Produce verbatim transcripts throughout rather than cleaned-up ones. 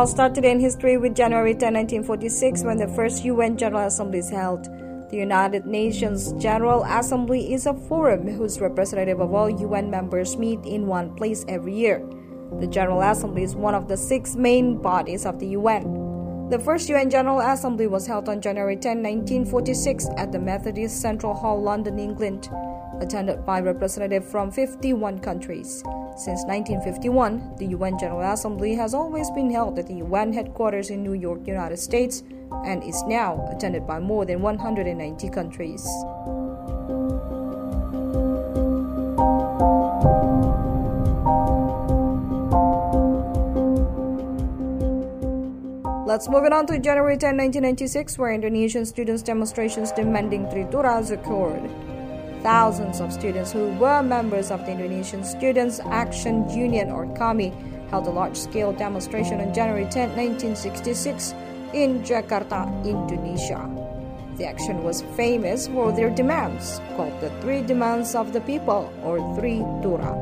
I'll start today in history with January tenth, nineteen forty-six, when the first U N General Assembly is held. The United Nations General Assembly is a forum whose representative of all U N members meet in one place every year. The General Assembly is one of the six main bodies of the U N. The first U N General Assembly was held on January tenth, nineteen forty-six at the Methodist Central Hall, London, England, attended by representatives from fifty-one countries. Since nineteen fifty-one, the U N General Assembly has always been held at the U N headquarters in New York, United States, and is now attended by more than one hundred ninety countries. Let's move it on to January tenth, nineteen ninety-six, where Indonesian students' demonstrations demanding Trituras occurred. Thousands of students who were members of the Indonesian Students' Action Union, or KAMI, held a large-scale demonstration on January tenth, nineteen sixty-six in Jakarta, Indonesia. The action was famous for their demands, called the Three Demands of the People, or Tritura.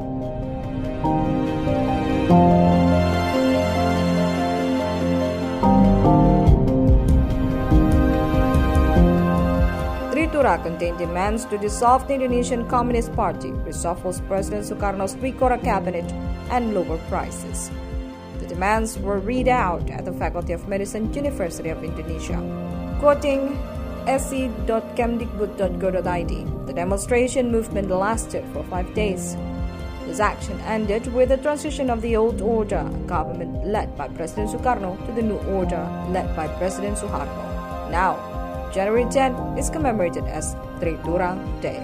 Tritura contained demands to dissolve the Indonesian Communist Party, reshuffle President Sukarno's Trikora cabinet, and lower prices. The demands were read out at the Faculty of Medicine, University of Indonesia. Quoting s c dot kemdikbud dot go dot i d, the demonstration movement lasted for five days. This action ended with the transition of the old order government led by President Sukarno to the new order led by President Suharto. Now, January tenth is commemorated as Tritura Day.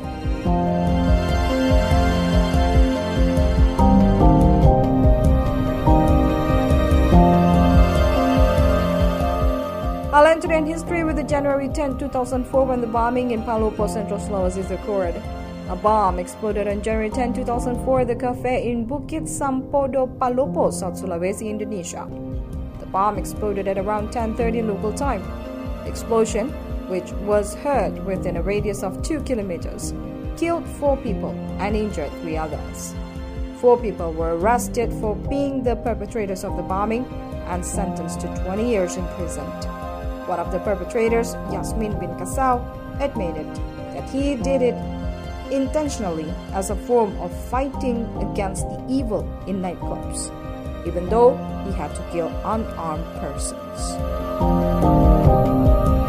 I'll end today in history with the January tenth, two thousand four, when the bombing in Palopo, Central Sulawesi occurred. A bomb exploded on January tenth, two thousand four at the cafe in Bukit Sampodo, Palopo, South Sulawesi, Indonesia. The bomb exploded at around ten thirty local time. The explosion, which was heard within a radius of two kilometers, killed four people and injured three others. Four people were arrested for being the perpetrators of the bombing and sentenced to twenty years in prison. One of the perpetrators, Yasmin bin Kasau, admitted that he did it intentionally as a form of fighting against the evil in nightclubs, even though he had to kill unarmed persons.